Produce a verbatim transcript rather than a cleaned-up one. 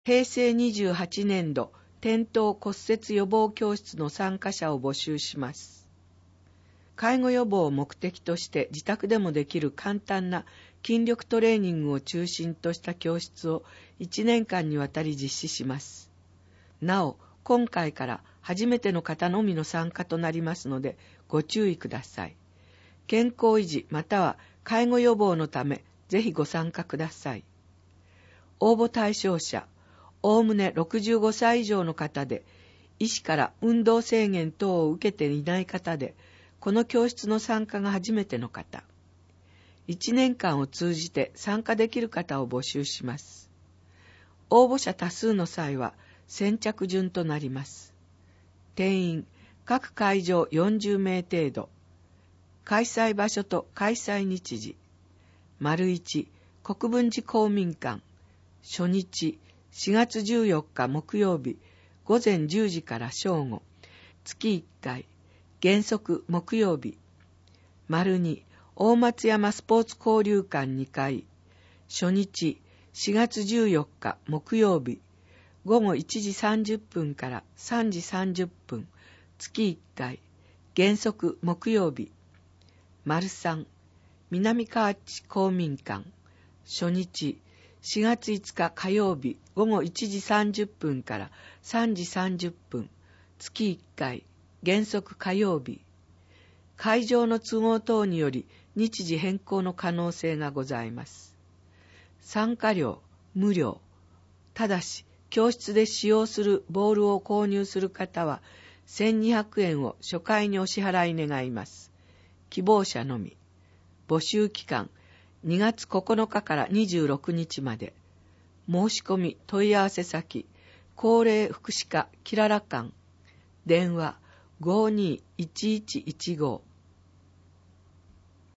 へいせいにじゅうはちねんど転倒骨折予防教室の参加者を募集します。介護予防を目的として自宅でもできる簡単な筋力トレーニングを中心とした教室をいちねんかんにわたり実施します。なお、今回から初めての方のみの参加となりますのでご注意ください。健康維持または介護予防のためぜひご参加ください。応募対象者、おおむねろくじゅうごさい以上の方で、医師から運動制限等を受けていない方で、この教室の参加が初めての方。いちねんかんを通じて参加できる方を募集します。応募者多数の際は先着順となります。定員、各会場よんじゅうめい程度。開催場所と開催日時。丸いち、国分寺公民館。初日、しがつじゅうよっか木曜日、ごぜんじゅうじから正午。月いっかい。原則木曜日。丸に、大松山スポーツ交流館にかい。初日、しがつじゅうよっか木曜日。ごごいちじさんじゅっぷんからさんじさんじゅっぷん。月いっかい。原則木曜日。丸さん、南河内公民館。初日、しがついつか火曜日ごごいちじさんじゅっぷんからさんじさんじゅっぷん。月いっかい。原則火曜日。会場の都合等により日時変更の可能性がございます。参加料無料。ただし、教室で使用するボールを購入する方はせんにひゃくえんを初回にお支払い願います。希望者のみ。募集期間にがつここのかからにじゅうろくにちまで。申し込み問い合わせ先、高齢福祉課きらら館。電話 ごーにーいちいちいちご